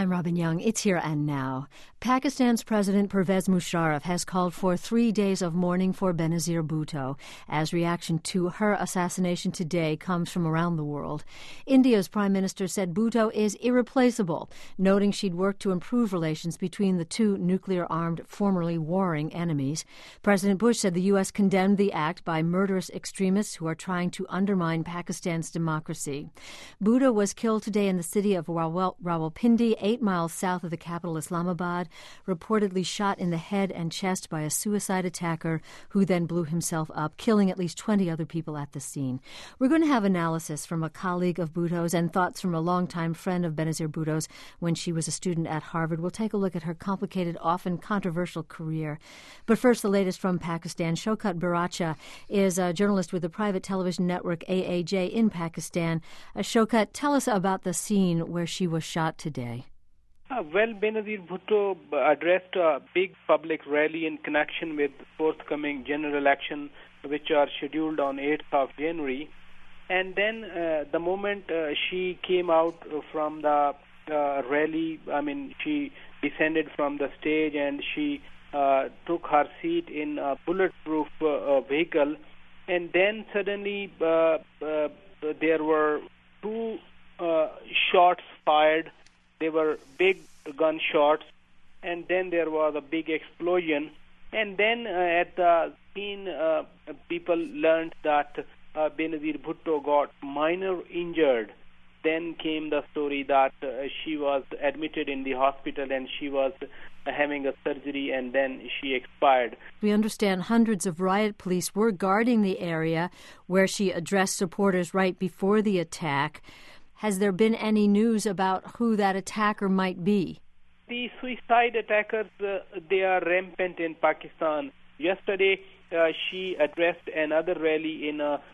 I'm Robin Young. It's here and now. Pakistan's President Pervez Musharraf has called for 3 days of mourning for Benazir Bhutto as reaction to her assassination today comes from around the world. India's Prime Minister said Bhutto is irreplaceable, noting she'd worked to improve relations between the two nuclear-armed, formerly warring enemies. President Bush said the U.S. condemned the act by murderous extremists who are trying to undermine Pakistan's democracy. Bhutto was killed today in the city of Rawalpindi, 8 miles south of the capital Islamabad, reportedly shot in the head and chest by a suicide attacker who then blew himself up, killing at least 20 other people at the scene. We're going to have analysis from a colleague of Bhutto's and thoughts from a longtime friend of Benazir Bhutto's when she was a student at Harvard. We'll take a look at her complicated, often controversial career. But first, the latest from Pakistan. Shaukat Baracha is a journalist with the private television network AAJ in Pakistan. Shaukat, tell us about the scene where she was shot today. Well, Benazir Bhutto addressed a big public rally in connection with forthcoming general election, which are scheduled on 8th of January. And then the moment she came out from the rally, she descended from the stage and she took her seat in a bulletproof vehicle. And then suddenly there were two shots fired. They were big gunshots, and then there was a big explosion. And then at the scene, people learned that Benazir Bhutto got minor injured. Then came the story that she was admitted in the hospital and she was having a surgery, and then she expired. We understand hundreds of riot police were guarding the area where she addressed supporters right before the attack. Has there been any news about who that attacker might be? The suicide attackers, they are rampant in Pakistan. Yesterday, she addressed another rally in a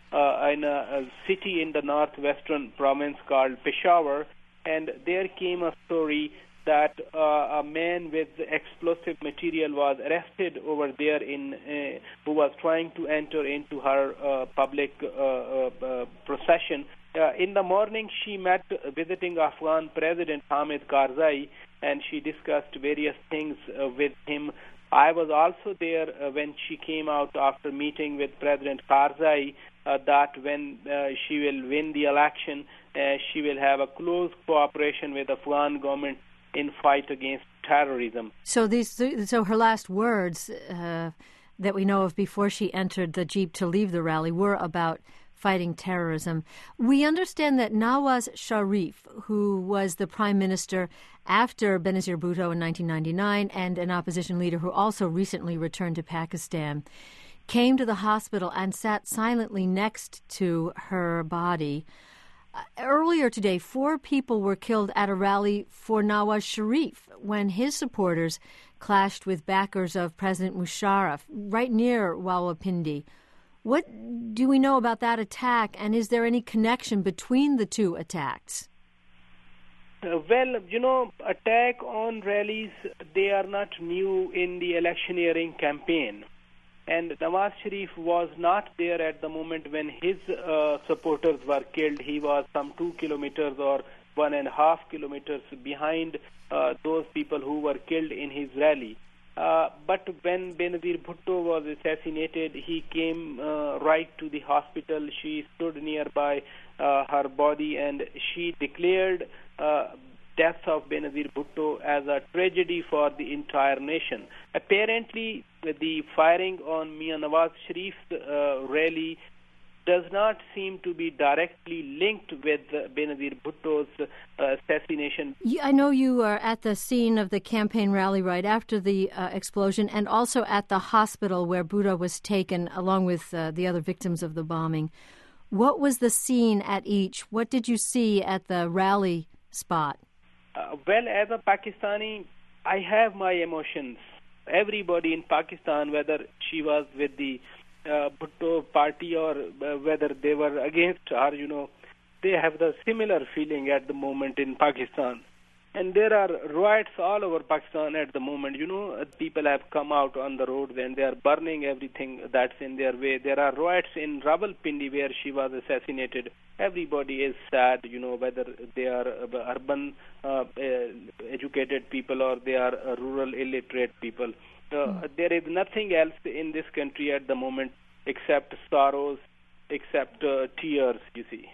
city in the northwestern province called Peshawar, and there came a story that a man with explosive material was arrested over there who was trying to enter into her public procession. In the morning, she met visiting Afghan President Hamid Karzai, and she discussed various things with him. I was also there when she came out after meeting with President Karzai that when she will win the election, she will have a close cooperation with the Afghan government in fight against terrorism. So her last words that we know of before she entered the Jeep to leave the rally were about fighting terrorism. We understand that Nawaz Sharif, who was the prime minister after Benazir Bhutto in 1999 and an opposition leader who also recently returned to Pakistan, came to the hospital and sat silently next to her body. Earlier today, 4 people were killed at a rally for Nawaz Sharif when his supporters clashed with backers of President Musharraf right near Rawalpindi. What do we know about that attack, and is there any connection between the two attacks? Attack on rallies, they are not new in the electioneering campaign. And Nawaz Sharif was not there at the moment when his supporters were killed. He was some 2 kilometers or 1.5 kilometers behind those people who were killed in his rally. But when Benazir Bhutto was assassinated, he came right to the hospital. She stood nearby her body, and she declared death of Benazir Bhutto as a tragedy for the entire nation. Apparently, the firing on Mian Nawaz Sharif's rally does not seem to be directly linked with Benazir Bhutto's assassination. I know you were at the scene of the campaign rally right after the explosion, and also at the hospital where Bhutto was taken along with the other victims of the bombing. What was the scene at each? What did you see at the rally spot? As a Pakistani, I have my emotions. Everybody in Pakistan, whether she was with the Bhutto party or whether they were against her, they have the similar feeling at the moment in Pakistan. And there are riots all over Pakistan at the moment. People have come out on the roads and they are burning everything that's in their way. There are riots in Rawalpindi where she was assassinated. everybody is sad, whether they are urban educated people or they are rural illiterate people. There is nothing else in this country at the moment except sorrows, except tears, you see.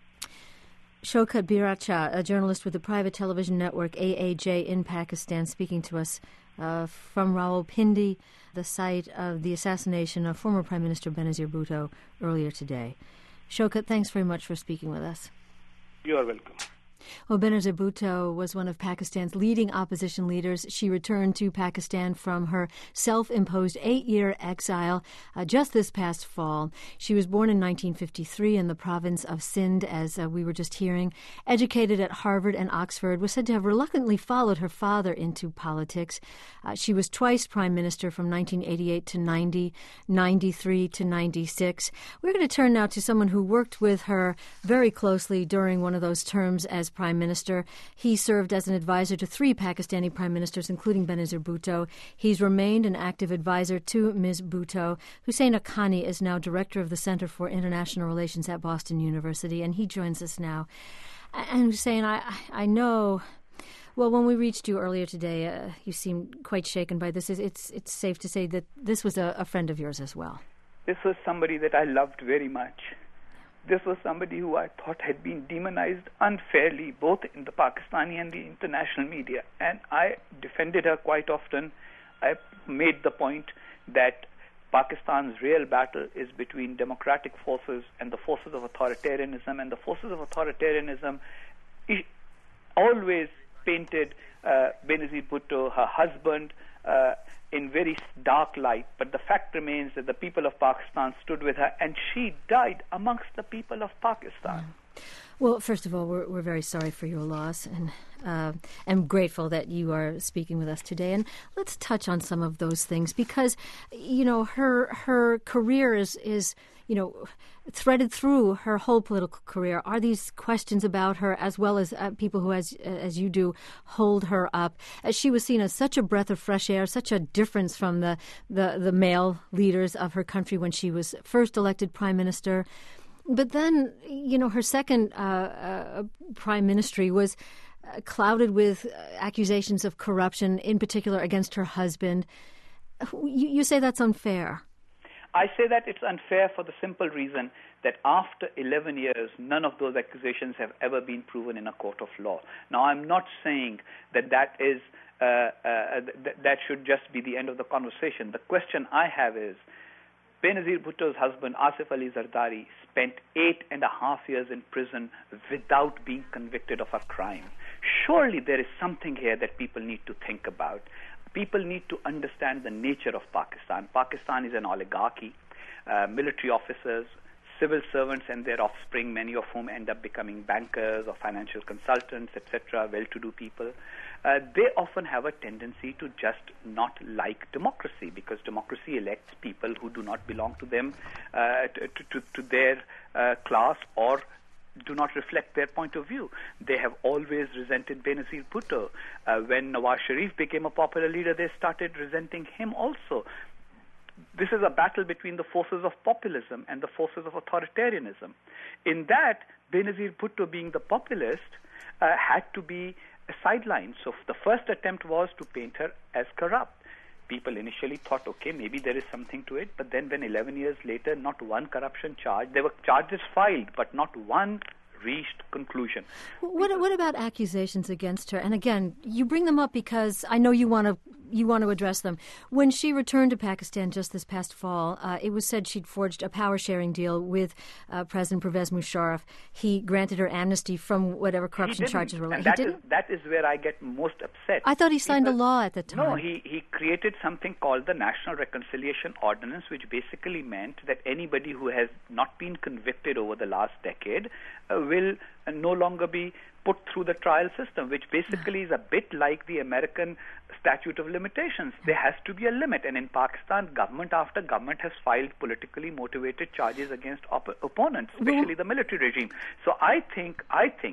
Shaukat Biracha, a journalist with the private television network AAJ in Pakistan, speaking to us from Rawalpindi, the site of the assassination of former Prime Minister Benazir Bhutto earlier today. Shaukat, thanks very much for speaking with us. You are welcome. Well, Benazir Bhutto was one of Pakistan's leading opposition leaders. She returned to Pakistan from her self-imposed 8-year exile just this past fall. She was born in 1953 in the province of Sindh, as we were just hearing. Educated at Harvard and Oxford, was said to have reluctantly followed her father into politics. She was twice prime minister from 1988 to 90, 93 to 96. We're going to turn now to someone who worked with her very closely during one of those terms as prime minister. He served as an advisor to 3 Pakistani prime ministers, including Benazir Bhutto. He's remained an active advisor to Ms. Bhutto. Hussein Haqqani is now director of the Center for International Relations at Boston University, and he joins us now. And Hussein, I know, well, when we reached you earlier today, you seemed quite shaken by this. It's safe to say that this was a friend of yours as well. This was somebody that I loved very much. This was somebody who I thought had been demonized unfairly, both in the Pakistani and the international media. And I defended her quite often. I made the point that Pakistan's real battle is between democratic forces and the forces of authoritarianism. And the forces of authoritarianism always painted Benazir Bhutto, her husband, in very dark light, but the fact remains that the people of Pakistan stood with her, and she died amongst the people of Pakistan. Well, first of all, we're very sorry for your loss, and I'm grateful that you are speaking with us today. And let's touch on some of those things, because her career is threaded through her whole political career are these questions about her, as well as people who, as you do, hold her up. She was seen as such a breath of fresh air, such a difference from the male leaders of her country when she was first elected prime minister. But then, her second prime ministry was clouded with accusations of corruption, in particular against her husband. You say that's unfair. I say that it's unfair for the simple reason that after 11 years, none of those accusations have ever been proven in a court of law. Now, I'm not saying that is that should just be the end of the conversation. The question I have is, Benazir Bhutto's husband, Asif Ali Zardari, spent 8.5 years in prison without being convicted of a crime. Surely there is something here that people need to think about. People need to understand the nature of Pakistan. Pakistan is an oligarchy. Military officers, civil servants and their offspring, many of whom end up becoming bankers or financial consultants, etc., well-to-do people, they often have a tendency to just not like democracy, because democracy elects people who do not belong to them, to their class, or do not reflect their point of view. They have always resented Benazir Bhutto. When Nawaz Sharif became a popular leader, they started resenting him also. This is a battle between the forces of populism and the forces of authoritarianism. In that, Benazir Bhutto, being the populist, had to be sidelined. So the first attempt was to paint her as corrupt. People initially thought, okay, maybe there is something to it, but then when 11 years later, not one corruption charge, there were charges filed, but not one reached conclusion. What about accusations against her? And again, you bring them up because I know you want to address them. When she returned to Pakistan just this past fall, it was said she'd forged a power-sharing deal with President Pervez Musharraf. He granted her amnesty from whatever corruption charges were. And that is where I get most upset. I thought he signed a law at the time. No, he created something called the National Reconciliation Ordinance, which basically meant that anybody who has not been convicted over the last decade will no longer be put through the trial system, which basically is a bit like the American statute of limitations. There has to be a limit, and in Pakistan, government after government has filed politically motivated charges against opponents, especially the military regime. So I think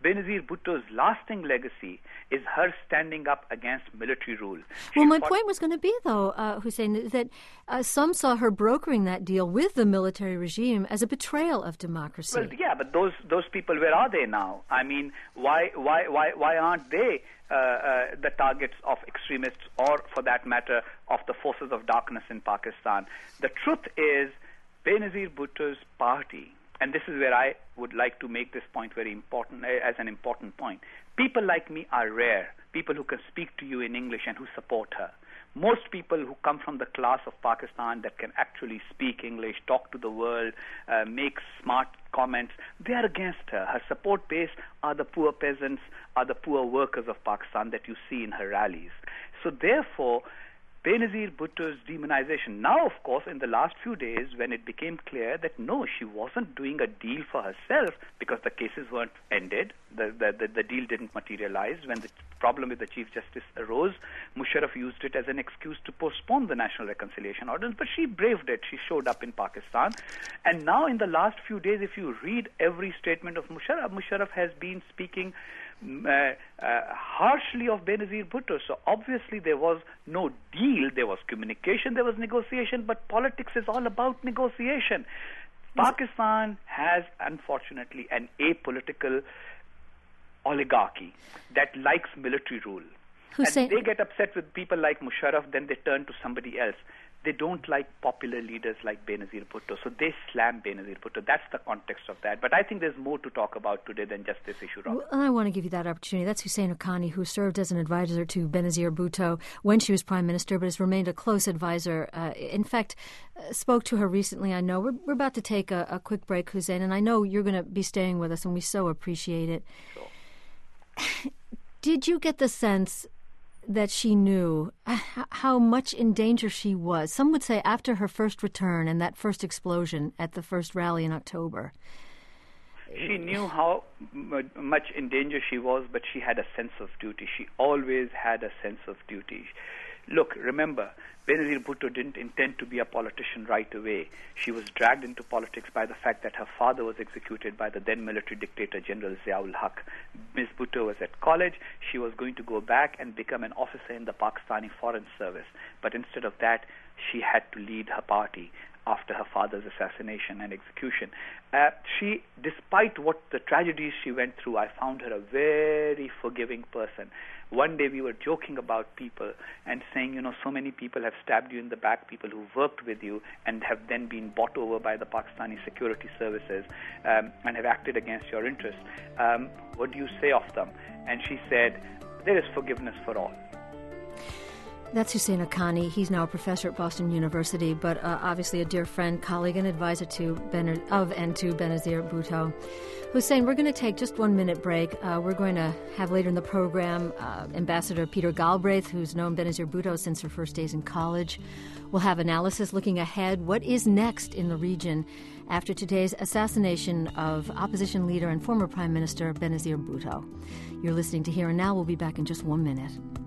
Benazir Bhutto's lasting legacy is her standing up against military rule. Well, my point was going to be, though, Hussein, that some saw her brokering that deal with the military regime as a betrayal of democracy. Well, yeah, but those people, where are they now? I mean, why aren't they the targets of extremists, or for that matter, of the forces of darkness in Pakistan? The truth is, Benazir Bhutto's party, and this is where I would like to make this point very important, as an important point. People like me are rare, people who can speak to you in English and who support her. Most people who come from the class of Pakistan that can actually speak English, talk to the world, make smart comments, they are against her. Her support base are the poor peasants, are the poor workers of Pakistan that you see in her rallies. So therefore, Benazir Bhutto's demonization. Now, of course, in the last few days, when it became clear that no, she wasn't doing a deal for herself because the cases weren't ended, the deal didn't materialize. When the problem with the Chief Justice arose, Musharraf used it as an excuse to postpone the National Reconciliation Ordinance, but she braved it. She showed up in Pakistan. And now, in the last few days, if you read every statement of Musharraf has been speaking harshly of Benazir Bhutto. So obviously there was no deal, there was communication, there was negotiation, but politics is all about negotiation. Pakistan has, unfortunately, an apolitical oligarchy that likes military rule. Hussein, and they get upset with people like Musharraf, then they turn to somebody else. They don't like popular leaders like Benazir Bhutto, so they slam Benazir Bhutto. That's the context of that. But I think there's more to talk about today than just this issue, Robert. Well, I want to give you that opportunity. That's Hussein Haqqani, who served as an advisor to Benazir Bhutto when she was Prime Minister, but has remained a close advisor. In fact, spoke to her recently, I know. We're about to take a quick break, Hussein, and I know you're going to be staying with us, and we so appreciate it. Sure. Did you get the sense that she knew how much in danger she was? Some would say after her first return and that first explosion at the first rally in October. She knew how much in danger she was, but she had a sense of duty. She always had a sense of duty. Look, remember, Benazir Bhutto didn't intend to be a politician right away. She was dragged into politics by the fact that her father was executed by the then military dictator, General Ziaul Haq. Ms. Bhutto was at college. She was going to go back and become an officer in the Pakistani Foreign Service. But instead of that, she had to lead her party after her father's assassination and execution. Despite what the tragedies she went through, I found her a very forgiving person. One day we were joking about people and saying, so many people have stabbed you in the back, people who worked with you and have then been bought over by the Pakistani security services and have acted against your interests. What do you say of them? And she said, there is forgiveness for all. That's Hussein Haqqani. He's now a professor at Boston University, but obviously a dear friend, colleague, and advisor to Benazir Bhutto. Hussein, we're going to take just 1 minute break. We're going to have later in the program Ambassador Peter Galbraith, who's known Benazir Bhutto since her first days in college. We'll have analysis looking ahead. What is next in the region after today's assassination of opposition leader and former Prime Minister Benazir Bhutto? You're listening to Here and Now. We'll be back in just 1 minute.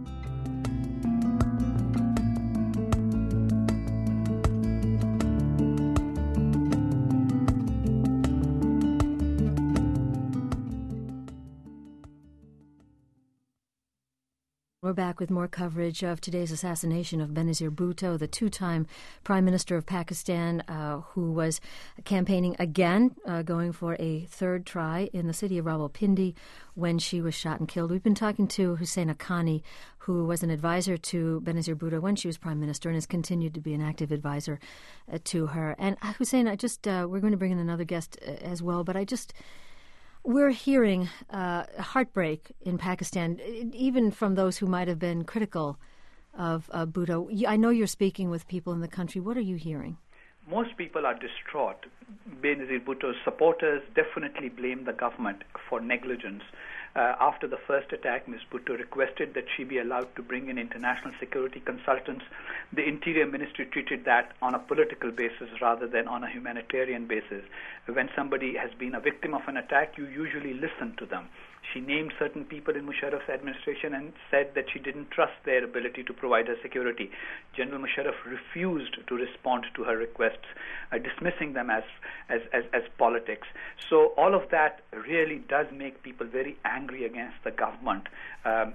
We're back with more coverage of today's assassination of Benazir Bhutto, the two-time Prime Minister of Pakistan, who was campaigning again, going for a third try in the city of Rawalpindi when she was shot and killed. We've been talking to Hussein Haqqani, who was an advisor to Benazir Bhutto when she was Prime Minister and has continued to be an active advisor to her. And Hussein, we're going to bring in another guest as well, but we're hearing heartbreak in Pakistan, even from those who might have been critical of Bhutto. I know you're speaking with people in the country. What are you hearing? Most people are distraught. Benazir Bhutto's supporters definitely blame the government for negligence. After the first attack, Ms. Bhutto requested that she be allowed to bring in international security consultants. The Interior Ministry treated that on a political basis rather than on a humanitarian basis. When somebody has been a victim of an attack, you usually listen to them. She named certain people in Musharraf's administration and said that she didn't trust their ability to provide her security. General Musharraf refused to respond to her requests, dismissing them as politics. So all of that really does make people very angry against the government, and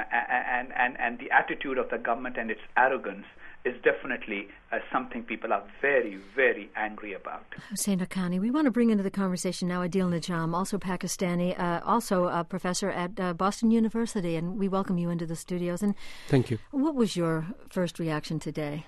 the attitude of the government and its arrogance is definitely something people are very, very angry about. Hussein Haqqani, we want to bring into the conversation now Adil Najam, also Pakistani, also a professor at Boston University, and we welcome you into the studios. And thank you. What was your first reaction today?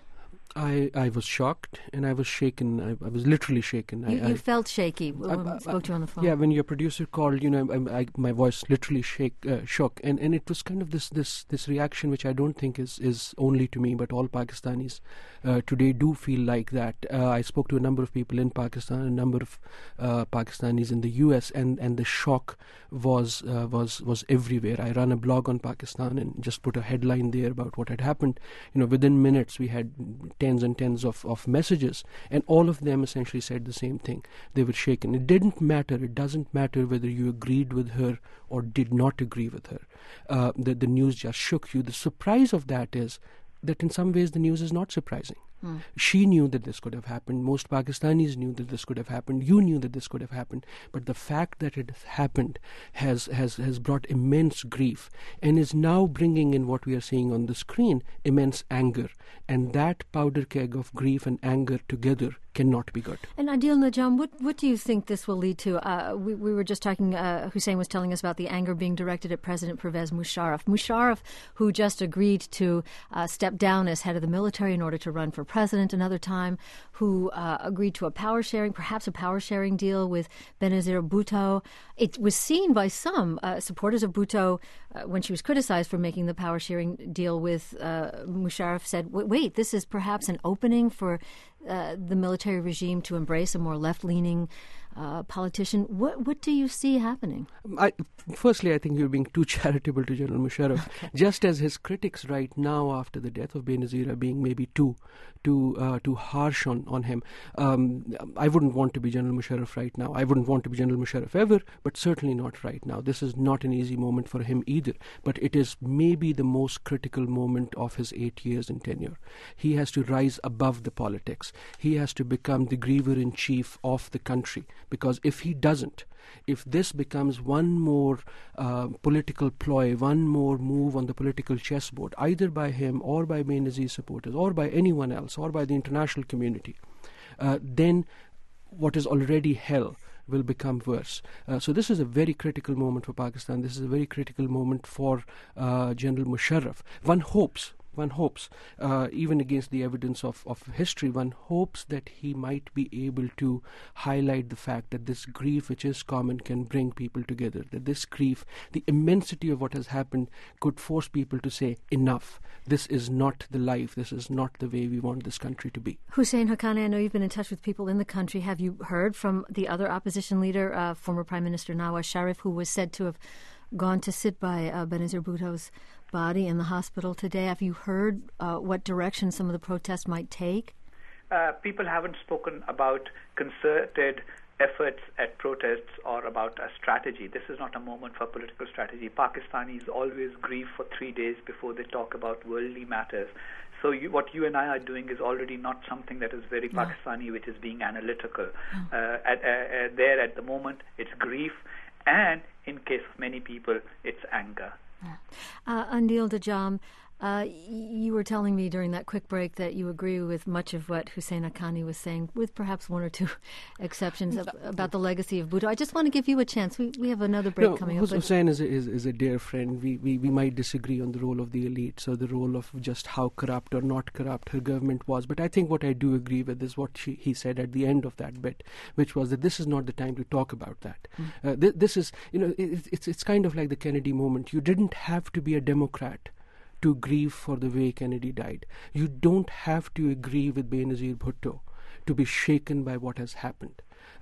I was shocked and I was shaken. I was literally shaken. You felt shaky when we spoke to you on the phone. Yeah, when your producer called, my voice literally shook, and it was kind of this reaction which I don't think is only to me, but all Pakistanis today do feel like that. I spoke to a number of people in Pakistan, a number of Pakistanis in the US, and the shock was everywhere. I ran a blog on Pakistan and just put a headline there about what had happened. Within minutes we had tens and tens of messages, and all of them essentially said the same thing. They were shaken. It doesn't matter whether you agreed with her or did not agree with her. The news just shook you. The surprise of that is that in some ways the news is not surprising. She knew that this could have happened. Most Pakistanis knew that this could have happened. You knew that this could have happened. But the fact that it happened has brought immense grief and is now bringing in what we are seeing on the screen, immense anger. And that powder keg of grief and anger together cannot be good. And Adil Najam, what do you think this will lead to? We were just talking, Hussein was telling us about the anger being directed at President Pervez Musharraf. Musharraf, who just agreed to step down as head of the military in order to run for president another time, who agreed to perhaps a power sharing deal with Benazir Bhutto. It was seen by some supporters of Bhutto when she was criticized for making the power sharing deal with Musharraf, said, wait, this is perhaps an opening for the military regime to embrace a more left-leaning politician. What do you see happening? Firstly, I think you're being too charitable to General Musharraf. Okay. Just as his critics right now, after the death of Benazir, are being maybe too harsh on him. I wouldn't want to be General Musharraf right now. I wouldn't want to be General Musharraf ever, but certainly not right now. This is not an easy moment for him either. But it is maybe the most critical moment of his 8 years in tenure. He has to rise above the politics. He has to become the griever-in-chief of the country. Because if he doesn't, if this becomes one more political ploy, one more move on the political chessboard, either by him or by Benazir's supporters or by anyone else or by the international community, then what is already hell will become worse. So this is a very critical moment for Pakistan. This is a very critical moment for General Musharraf. One hopes, even against the evidence of history, one hopes that he might be able to highlight the fact that this grief, which is common, can bring people together. That this grief, the immensity of what has happened, could force people to say, enough. This is not the life. This is not the way we want this country to be. Hussein Haqqani, I know you've been in touch with people in the country. Have you heard from the other opposition leader, former Prime Minister Nawaz Sharif, who was said to have gone to sit by Benazir Bhutto's body in the hospital today? Have you heard what direction some of the protests might take? People haven't spoken about concerted efforts at protests or about a strategy. This is not a moment for political strategy. Pakistanis always grieve for 3 days before they talk about worldly matters. So what you and I are doing is already not something that is very Pakistani, which is being analytical. There at the moment, it's grief, and in case of many people, it's anger. Adil Najam, you were telling me during that quick break that you agree with much of what Hussein Haqqani was saying, with perhaps one or two exceptions about the legacy of Bhutto. I just want to give you a chance. We have another break coming up. Hussein is a dear friend. We might disagree on the role of the elite, so the role of just how corrupt or not corrupt her government was. But I think what I do agree with is what he said at the end of that bit, which was that this is not the time to talk about that. This is, it's kind of like the Kennedy moment. You didn't have to be a Democrat to grieve for the way Kennedy died. You don't have to agree with Benazir Bhutto to be shaken by what has happened.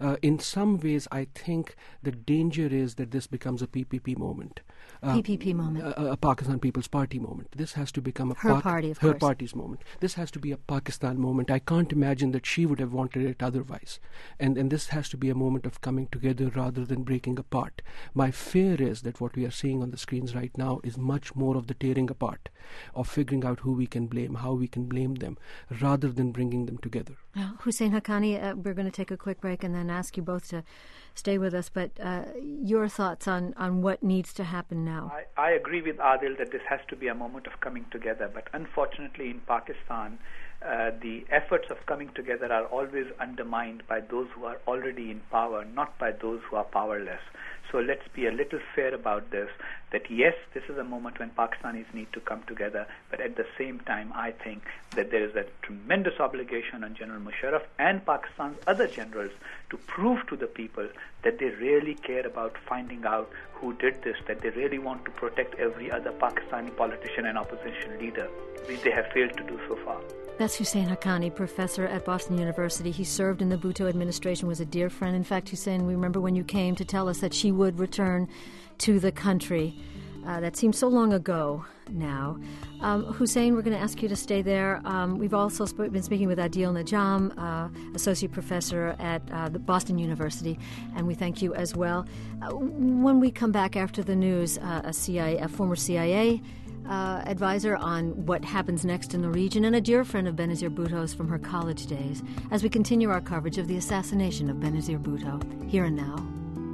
In some ways, I think the danger is that this becomes a PPP moment. PPP moment. A Pakistan People's Party moment. This has to become a her party, of her course. party's moment. This has to be a Pakistan moment. I can't imagine that she would have wanted it otherwise. And this has to be a moment of coming together rather than breaking apart. My fear is that what we are seeing on the screens right now is much more of the tearing apart, of figuring out who we can blame, how we can blame them, rather than bringing them together. Hussein Haqqani, we're going to take a quick break and then ask you both to stay with us, but your thoughts on what needs to happen now. I agree with Adil that this has to be a moment of coming together, but unfortunately in Pakistan, the efforts of coming together are always undermined by those who are already in power, not by those who are powerless. So let's be a little fair about this, that yes, this is a moment when Pakistanis need to come together, but at the same time, I think that there is a tremendous obligation on General Musharraf and Pakistan's other generals to prove to the people that they really care about finding out who did this, that they really want to protect every other Pakistani politician and opposition leader, which they have failed to do so far. That's Hussein Haqqani, professor at Boston University. He served in the Bhutto administration, was a dear friend. In fact, Hussein, we remember when you came to tell us that she would return to the country. That seems so long ago now. Hussein, we're going to ask you to stay there. We've also been speaking with Adil Najam, associate professor at the Boston University, and we thank you as well. When we come back after the news, a former CIA advisor on what happens next in the region, and a dear friend of Benazir Bhutto's from her college days, as we continue our coverage of the assassination of Benazir Bhutto, here and now.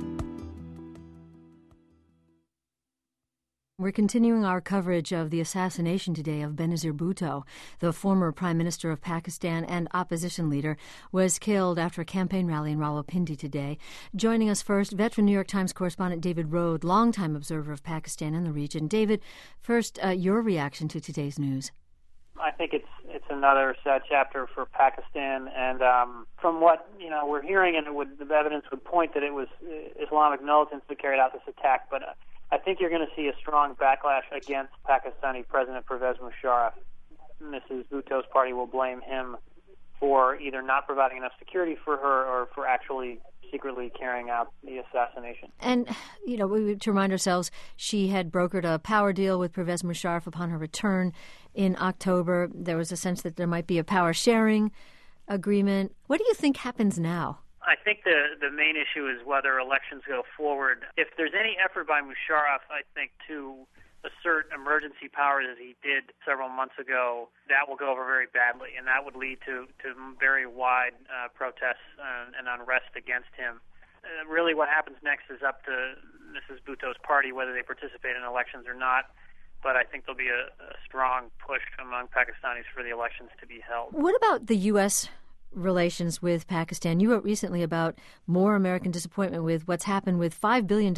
We're continuing our coverage of the assassination today of Benazir Bhutto. The former Prime Minister of Pakistan and opposition leader was killed after a campaign rally in Rawalpindi today. Joining us first, veteran New York Times correspondent David Rohde, longtime observer of Pakistan and the region. David, first, your reaction to today's news. I think it's another sad chapter for Pakistan, and from what we're hearing, and the evidence would point that it was Islamic militants that carried out this attack, but I think you're going to see a strong backlash against Pakistani President Pervez Musharraf. Mrs. Bhutto's party will blame him for either not providing enough security for her or for actually secretly carrying out the assassination. And, to remind ourselves, she had brokered a power deal with Pervez Musharraf upon her return in October. There was a sense that there might be a power-sharing agreement. What do you think happens now? I think the main issue is whether elections go forward. If there's any effort by Musharraf, I think, to assert emergency powers as he did several months ago, that will go over very badly, and that would lead to very wide protests and unrest against him. Really what happens next is up to Mrs. Bhutto's party, whether they participate in elections or not. But I think there'll be a strong push among Pakistanis for the elections to be held. What about the U.S. relations with Pakistan? You wrote recently about more American disappointment with what's happened with $5 billion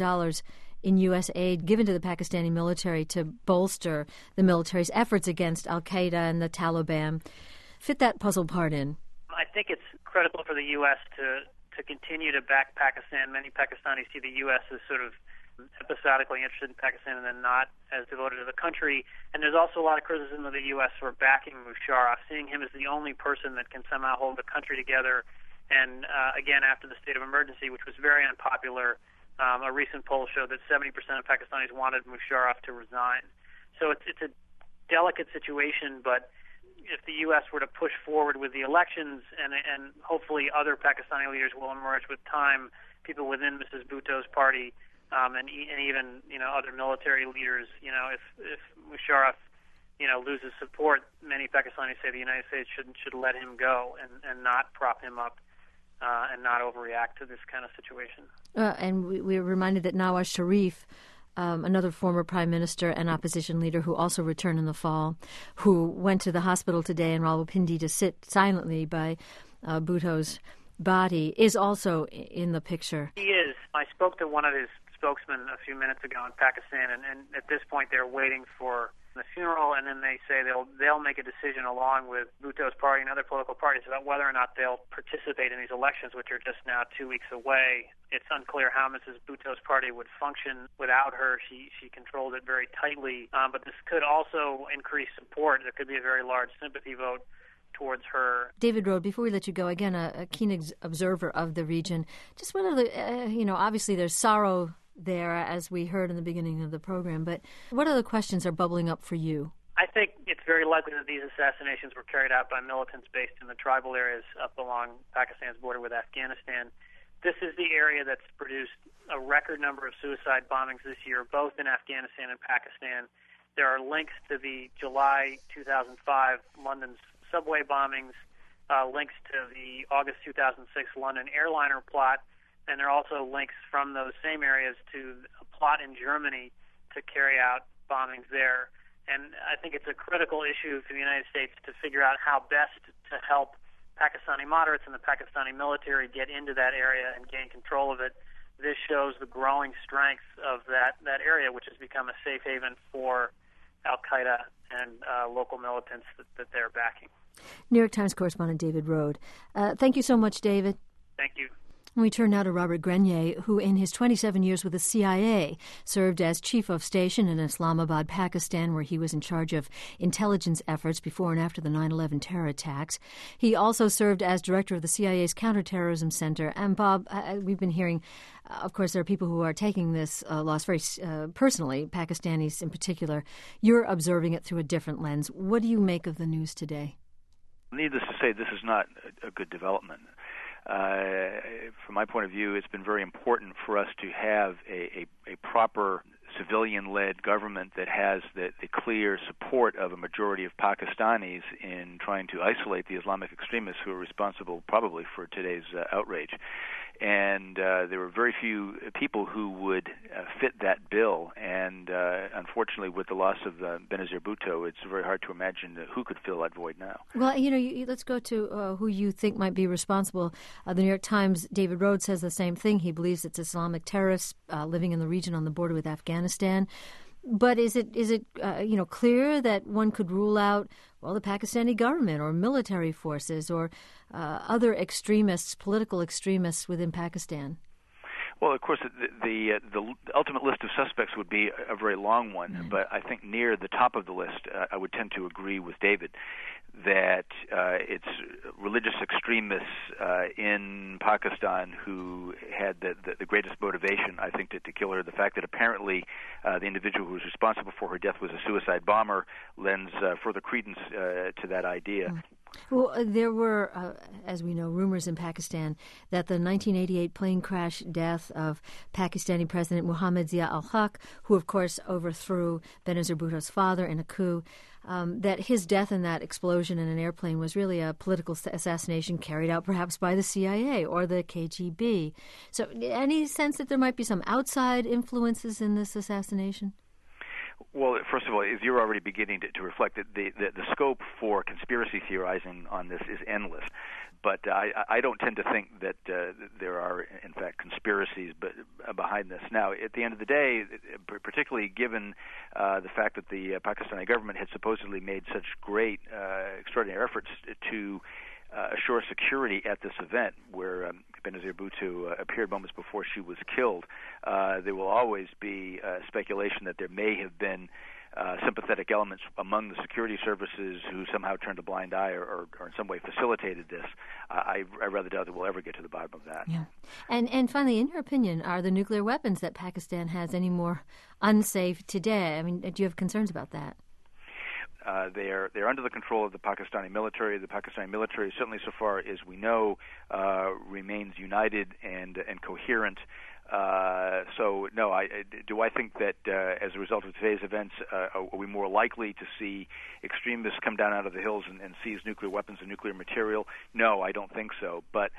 in U.S. aid given to the Pakistani military to bolster the military's efforts against al-Qaeda and the Taliban. Fit that puzzle part in. I think it's critical for the U.S. to continue to back Pakistan. Many Pakistanis see the U.S. as sort of episodically interested in Pakistan and then not as devoted to the country. And there's also a lot of criticism of the U.S. for backing Musharraf, seeing him as the only person that can somehow hold the country together. And again, after the state of emergency, which was very unpopular, a recent poll showed that 70% of Pakistanis wanted Musharraf to resign. So it's a delicate situation, but if the U.S. were to push forward with the elections and hopefully other Pakistani leaders will emerge with time, people within Mrs. Bhutto's party, and even other military leaders, if Musharraf loses support, many Pakistanis say the United States should let him go and not prop him up and not overreact to this kind of situation. And we're reminded that Nawaz Sharif, another former prime minister and opposition leader who also returned in the fall, who went to the hospital today in Rawalpindi to sit silently by Bhutto's body, is also in the picture. He is. I spoke to one of his spokesman a few minutes ago in Pakistan, and at this point they're waiting for the funeral, and then they say they'll make a decision along with Bhutto's party and other political parties about whether or not they'll participate in these elections, which are just now 2 weeks away. It's unclear how Mrs. Bhutto's party would function without her. She controlled it very tightly, but this could also increase support. There could be a very large sympathy vote towards her. David Rohde, before we let you go, again, a keen observer of the region, just one of the, obviously there's sorrow there, as we heard in the beginning of the program, but what other questions are bubbling up for you? I think it's very likely that these assassinations were carried out by militants based in the tribal areas up along Pakistan's border with Afghanistan. This is the area that's produced a record number of suicide bombings this year, both in Afghanistan and Pakistan. There are links to the July 2005 London's subway bombings, links to the August 2006 London airliner plot, and there are also links from those same areas to a plot in Germany to carry out bombings there. And I think it's a critical issue for the United States to figure out how best to help Pakistani moderates and the Pakistani military get into that area and gain control of it. This shows the growing strength of that area, which has become a safe haven for al-Qaeda and local militants that they're backing. New York Times correspondent David Rohde. Thank you so much, David. Thank you. We turn now to Robert Grenier, who in his 27 years with the CIA served as chief of station in Islamabad, Pakistan, where he was in charge of intelligence efforts before and after the 9/11 terror attacks. He also served as director of the CIA's Counterterrorism Center. And Bob, we've been hearing, of course, there are people who are taking this loss very personally, Pakistanis in particular. You're observing it through a different lens. What do you make of the news today? Needless to say, this is not a good development. From my point of view, it's been very important for us to have a proper civilian-led government that has the clear support of a majority of Pakistanis in trying to isolate the Islamic extremists who are responsible probably for today's outrage. And there were very few people who would fit that bill. And unfortunately, with the loss of Benazir Bhutto, it's very hard to imagine who could fill that void now. Well, let's go to who you think might be responsible. The New York Times, David Rohde, says the same thing. He believes it's Islamic terrorists living in the region on the border with Afghanistan. But is it clear that one could rule out, the Pakistani government or military forces or other extremists, political extremists within Pakistan? Well, of course, the ultimate list of suspects would be a very long one, but I think near the top of the list, I would tend to agree with David that it's religious extremists in Pakistan who had the greatest motivation, I think, to kill her. The fact that apparently the individual who was responsible for her death was a suicide bomber lends further credence to that idea. Well, there were, as we know, rumors in Pakistan that the 1988 plane crash death of Pakistani President Muhammad Zia al-Haq, who, of course, overthrew Benazir Bhutto's father in a coup, that his death in that explosion in an airplane was really a political assassination carried out perhaps by the CIA or the KGB. So any sense that there might be some outside influences in this assassination? Well, first of all, as you're already beginning to reflect, the scope for conspiracy theorizing on this is endless. But I don't tend to think that there are, in fact, conspiracies behind this. Now, at the end of the day, particularly given the fact that the Pakistani government had supposedly made such great, extraordinary efforts to assure security at this event where Benazir Bhutto appeared moments before she was killed, there will always be speculation that there may have been sympathetic elements among the security services who somehow turned a blind eye or in some way facilitated this. I rather doubt that we'll ever get to the bottom of that. Yeah. And finally, in your opinion, are the nuclear weapons that Pakistan has any more unsafe today? I mean, do you have concerns about that? They're under the control of the Pakistani military. The Pakistani military, certainly so far as we know, remains united and coherent. So, no, do I think that as a result of today's events, are we more likely to see extremists come down out of the hills and seize nuclear weapons and nuclear material? No, I don't think so. But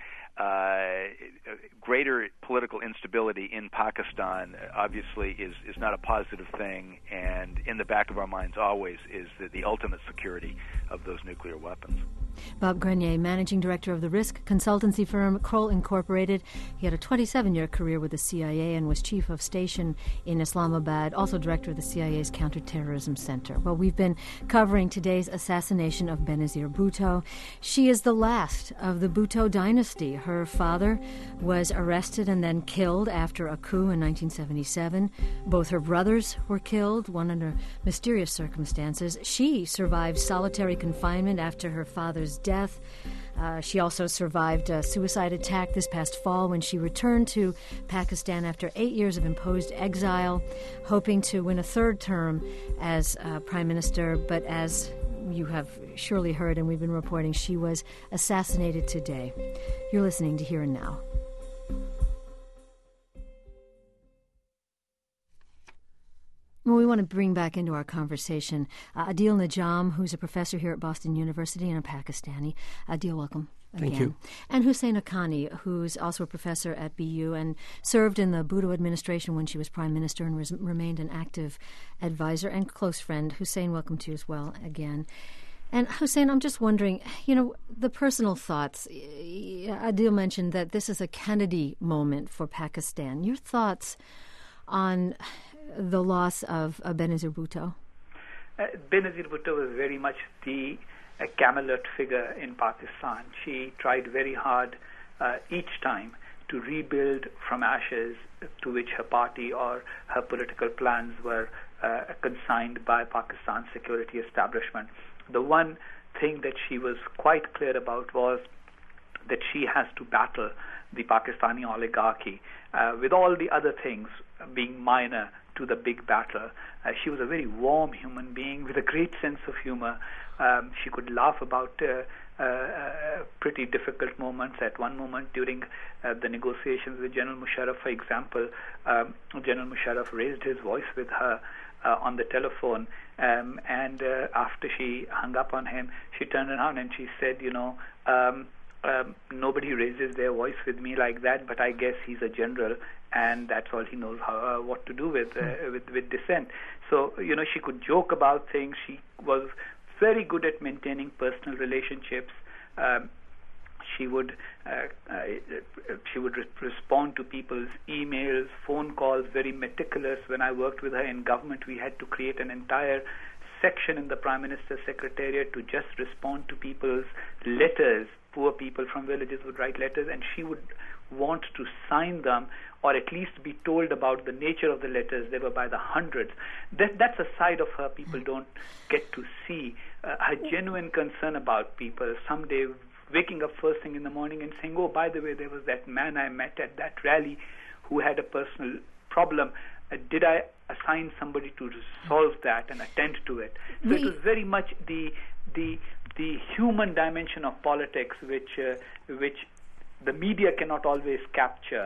greater political instability in Pakistan obviously is not a positive thing, and in the back of our minds always is the ultimate security of those nuclear weapons. Bob Grenier, managing director of the risk consultancy firm Kroll Incorporated. He had a 27-year career with the CIA and was chief of station in Islamabad, also director of the CIA's Counterterrorism Center. Well, we've been covering today's assassination of Benazir Bhutto. She is the last of the Bhutto dynasty. Her father was arrested and then killed after a coup in 1977. Both her brothers were killed, one under mysterious circumstances. She survived solitary confinement after her father's father's death. She also survived a suicide attack this past fall when she returned to Pakistan after 8 years of imposed exile, hoping to win a third term as Prime Minister. But as you have surely heard and we've been reporting, she was assassinated today. You're listening to Here and Now. Well, we want to bring back into our conversation Adil Najam, who's a professor here at Boston University and a Pakistani. Adil, welcome again. Thank you. And Hussein Haqqani, who's also a professor at BU and served in the Bhutto administration when she was prime minister and remained an active advisor and close friend. Hussein, welcome to you as well again. And Hussein, I'm just wondering, the personal thoughts. Adil mentioned that this is a Kennedy moment for Pakistan. Your thoughts on the loss of Benazir Bhutto? Benazir Bhutto was very much the Camelot figure in Pakistan. She tried very hard each time to rebuild from ashes to which her party or her political plans were consigned by Pakistan's security establishment. The one thing that she was quite clear about was that she has to battle the Pakistani oligarchy with all the other things being minor to the big battle. She was a very warm human being with a great sense of humor. She could laugh about pretty difficult moments. At one moment during the negotiations with General Musharraf, for example, General Musharraf raised his voice with her on the telephone, and after she hung up on him, she turned around and she said, nobody raises their voice with me like that, but I guess he's a general, and that's all he knows what to do with dissent. So, she could joke about things. She was very good at maintaining personal relationships. She would respond to people's emails, phone calls, very meticulous. When I worked with her in government, we had to create an entire section in the Prime Minister's Secretariat to just respond to people's letters. Poor people from villages would write letters, and she would want to sign them or at least be told about the nature of the letters. They were by the hundreds. That's a side of her people don't get to see. Her genuine concern about people. Someday waking up first thing in the morning and saying, oh, by the way, there was that man I met at that rally who had a personal problem. Did I assign somebody to solve that and attend to it? So it was very much the human dimension of politics, which the media cannot always capture,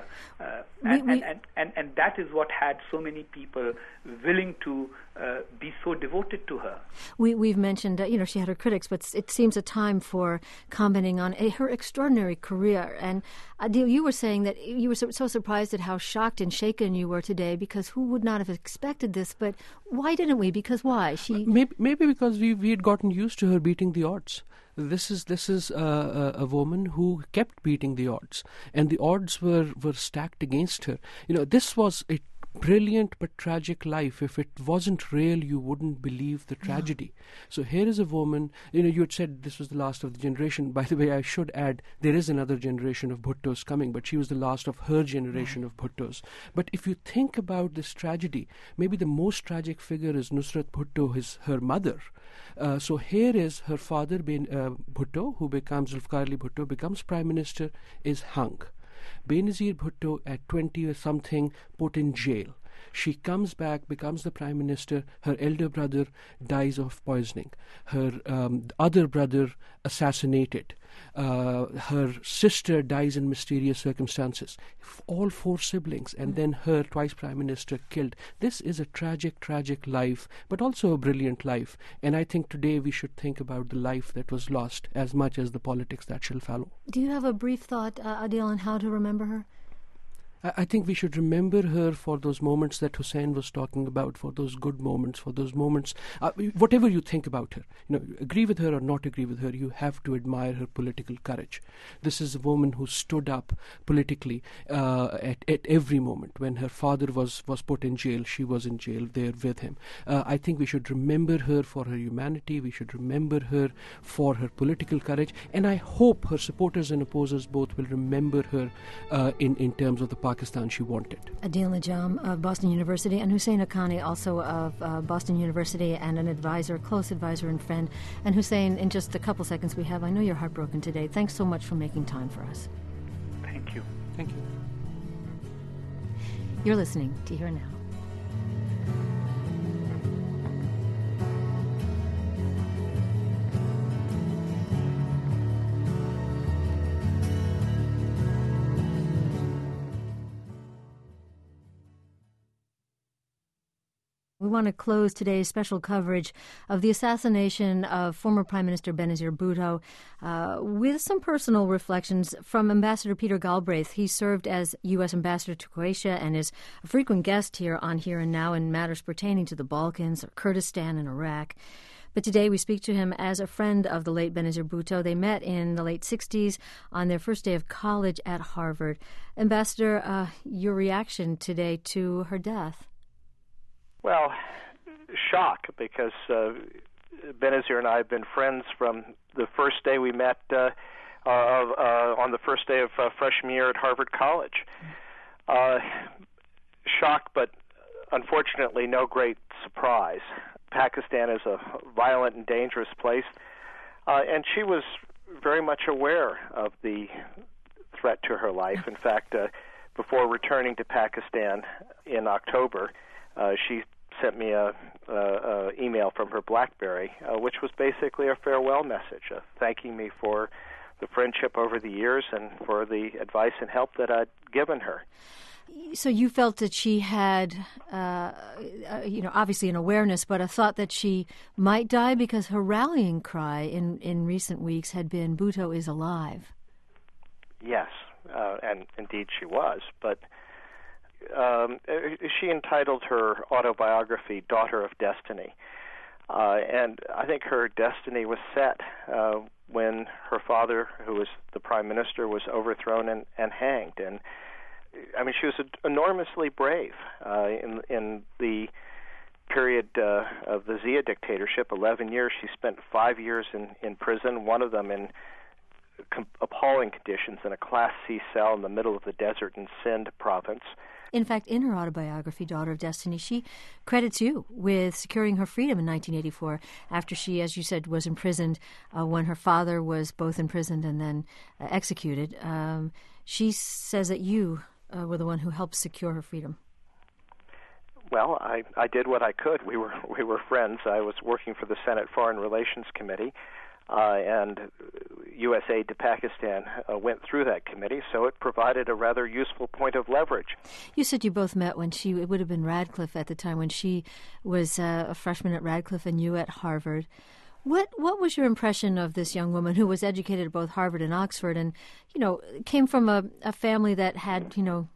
and that is what had so many people willing to be so devoted to her. We've mentioned, she had her critics, but it seems a time for commenting on her extraordinary career. And Adil, you were saying that you were so surprised at how shocked and shaken you were today, because who would not have expected this? But why didn't we? Because why? Maybe because we had gotten used to her beating the odds. This is a woman who kept beating the odds, and the odds were stacked against her. This was a brilliant but tragic life. If it wasn't real, you wouldn't believe the tragedy. So here is a woman, you had said this was the last of the generation. By the way, I should add, there is another generation of Bhuttos coming, but she was the last of her generation of Bhuttos. But if you think about this tragedy, maybe the most tragic figure is Nusrat Bhutto, her mother. So here is her father, Bhutto, who becomes Zulfikar Ali Bhutto, becomes Prime Minister, is hung. Benazir Bhutto, at 20 or something, put in jail. She comes back, becomes the Prime Minister. Her elder brother dies of poisoning. Her other brother assassinated. Her sister dies in mysterious circumstances. All four siblings, and then her, twice Prime Minister, killed. This is a tragic, tragic life, but also a brilliant life. And I think today we should think about the life that was lost as much as the politics that shall follow. Do you have a brief thought, Adil, on how to remember her? I think we should remember her for those moments that Hussein was talking about, for those good moments, for those moments, whatever you think about her, agree with her or not agree with her, you have to admire her political courage. This is a woman who stood up politically at every moment. When her father was put in jail, she was in jail there with him. I think we should remember her for her humanity. We should remember her for her political courage. And I hope her supporters and opposers both will remember her in terms of the Pakistan she wanted. Adil Najam of Boston University and Hussein Haqqani, also of Boston University and an advisor, close advisor and friend. And Hussein, in just the couple seconds we have, I know you're heartbroken today. Thanks so much for making time for us. Thank you. Thank you. You're listening to Here Now. We want to close today's special coverage of the assassination of former Prime Minister Benazir Bhutto with some personal reflections from Ambassador Peter Galbraith. He served as U.S. Ambassador to Croatia and is a frequent guest here on Here and Now in matters pertaining to the Balkans, or Kurdistan, and Iraq. But today we speak to him as a friend of the late Benazir Bhutto. They met in the late 60s on their first day of college at Harvard. Ambassador, your reaction today to her death? Well, shock, because Benazir and I have been friends from the first day we met on the first day of freshman year at Harvard College. Shock, but unfortunately no great surprise. Pakistan is a violent and dangerous place, and she was very much aware of the threat to her life. In fact, before returning to Pakistan in October, she sent me a email from her BlackBerry, which was basically a farewell message, thanking me for the friendship over the years and for the advice and help that I'd given her. So you felt that she had, obviously an awareness, but a thought that she might die, because her rallying cry in recent weeks had been, "Bhutto is alive." Yes, and indeed she was, but she entitled her autobiography "Daughter of Destiny," and I think her destiny was set when her father, who was the prime minister, was overthrown and hanged. And I mean, she was enormously brave in the period of the Zia dictatorship. 11 years. She spent 5 years in prison, one of them in appalling conditions in a Class C cell in the middle of the desert in Sindh province. In fact, in her autobiography, Daughter of Destiny, she credits you with securing her freedom in 1984 after she, as you said, was imprisoned when her father was both imprisoned and then executed. She says that you were the one who helped secure her freedom. Well, I did what I could. We were friends. I was working for the Senate Foreign Relations Committee, and U.S. aid to Pakistan went through that committee, so it provided a rather useful point of leverage. You said you both met when it would have been Radcliffe at the time, when she was a freshman at Radcliffe and you at Harvard. What was your impression of this young woman who was educated at both Harvard and Oxford and, came from a family that had,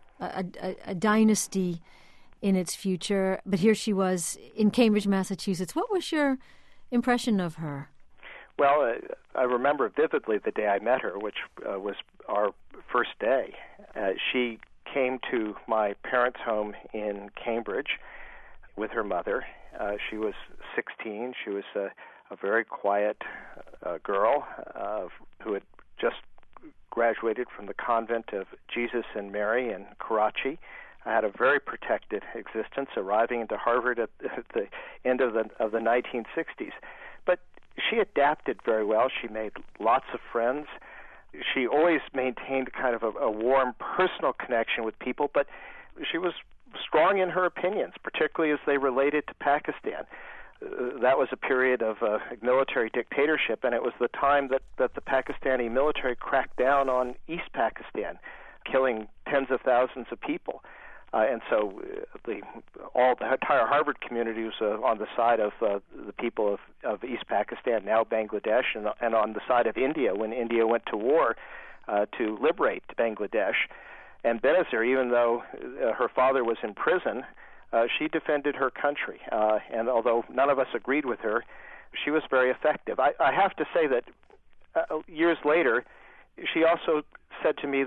a dynasty in its future, but here she was in Cambridge, Massachusetts. What was your impression of her? Well, I remember vividly the day I met her, which was our first day. She came to my parents' home in Cambridge with her mother. She was 16. She was a very quiet girl who had just graduated from the convent of Jesus and Mary in Karachi. I had a very protected existence, arriving into Harvard at the end of the 1960s. But she adapted very well. She made lots of friends. She always maintained kind of a warm personal connection with people, but she was strong in her opinions, particularly as they related to Pakistan. That was a period of military dictatorship, and it was the time that the Pakistani military cracked down on East Pakistan, killing tens of thousands of people. And so the entire Harvard community was on the side of the people of East Pakistan, now Bangladesh, and on the side of India when India went to war to liberate Bangladesh. And Benazir, even though her father was in prison, she defended her country. And although none of us agreed with her, she was very effective. I have to say that years later, she also said to me that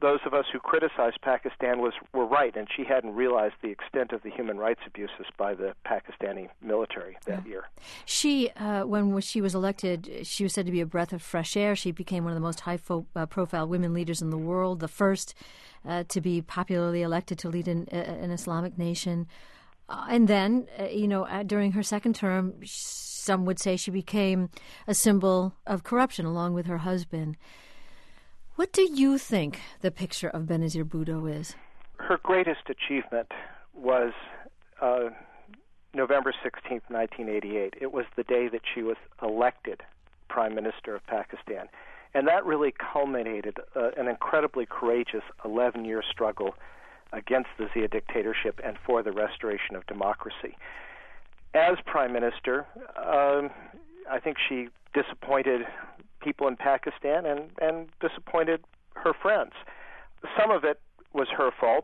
those of us who criticized Pakistan were right, and she hadn't realized the extent of the human rights abuses by the Pakistani military that year. She, when she was elected, she was said to be a breath of fresh air. She became one of the most high-profile women leaders in the world, the first to be popularly elected to lead an Islamic nation. And then, during her second term, some would say she became a symbol of corruption along with her husband. What do you think the picture of Benazir Bhutto is? Her greatest achievement was November 16th, 1988. It was the day that she was elected Prime Minister of Pakistan. And that really culminated an incredibly courageous 11-year struggle against the Zia dictatorship and for the restoration of democracy. As Prime Minister, I think she disappointed people in Pakistan and disappointed her friends. Some of it was her fault.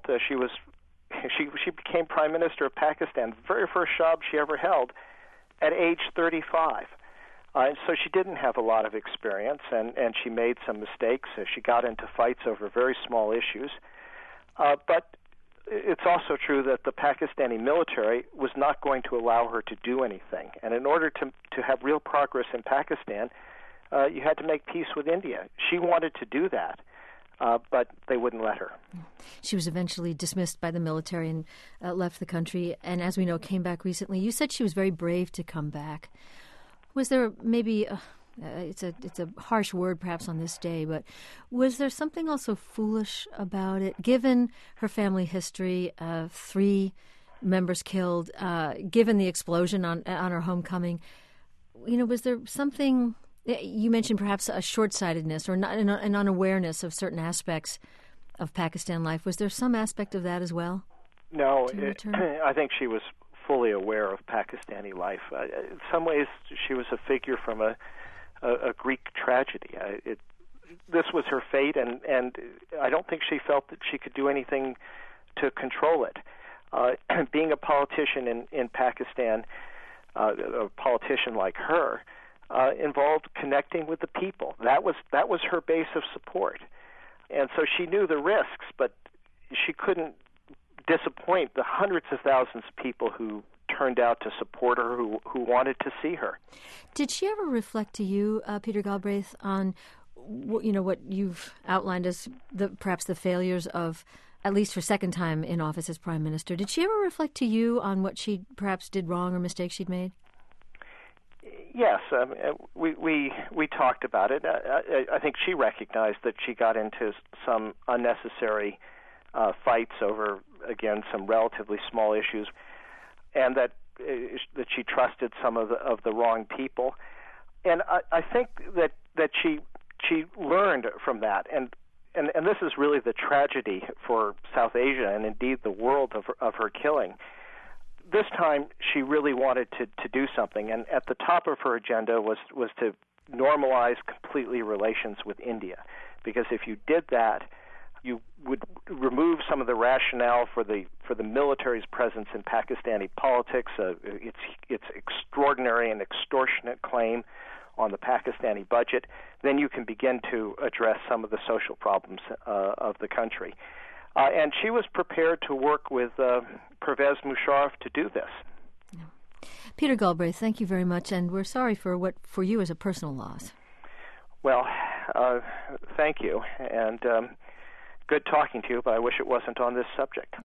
She became Prime Minister of Pakistan, the very first job she ever held, at age 35. So she didn't have a lot of experience, and she made some mistakes. She got into fights over very small issues. But it's also true that the Pakistani military was not going to allow her to do anything. And in order to have real progress in Pakistan, you had to make peace with India. She wanted to do that, but they wouldn't let her. She was eventually dismissed by the military and left the country, and as we know, came back recently. You said she was very brave to come back. Was there maybe, it's a harsh word perhaps on this day, but was there something also foolish about it, given her family history of 3 members killed, given the explosion on her homecoming? Was there something, you mentioned perhaps a short-sightedness or not, an unawareness of certain aspects of Pakistan life. Was there some aspect of that as well? No, I think she was fully aware of Pakistani life. In some ways, she was a figure from a Greek tragedy. This was her fate, and I don't think she felt that she could do anything to control it. Being a politician in Pakistan, a politician like her, involved connecting with the people. That was her base of support, and so she knew the risks, but she couldn't disappoint the hundreds of thousands of people who turned out to support her, who wanted to see her. Did she ever reflect to you, Peter Galbraith, on what you've outlined as perhaps the failures of at least her second time in office as Prime Minister? Did she ever reflect to you on what she perhaps did wrong or mistakes she'd made? Yes, we talked about it. I think she recognized that she got into some unnecessary fights over, again, some relatively small issues, and that she trusted some of the wrong people. And I think that she learned from that, and this is really the tragedy for South Asia and indeed the world of her killing. This time she really wanted to do something, and at the top of her agenda was to normalize completely relations with India, because if you did that, you would remove some of the rationale for the military's presence in Pakistani politics, its extraordinary and extortionate claim on the Pakistani budget. Then you can begin to address some of the social problems of the country. And she was prepared to work with Pervez Musharraf to do this. Yeah. Peter Galbraith, thank you very much, and we're sorry for what for you is a personal loss. Well, thank you, and good talking to you, but I wish it wasn't on this subject.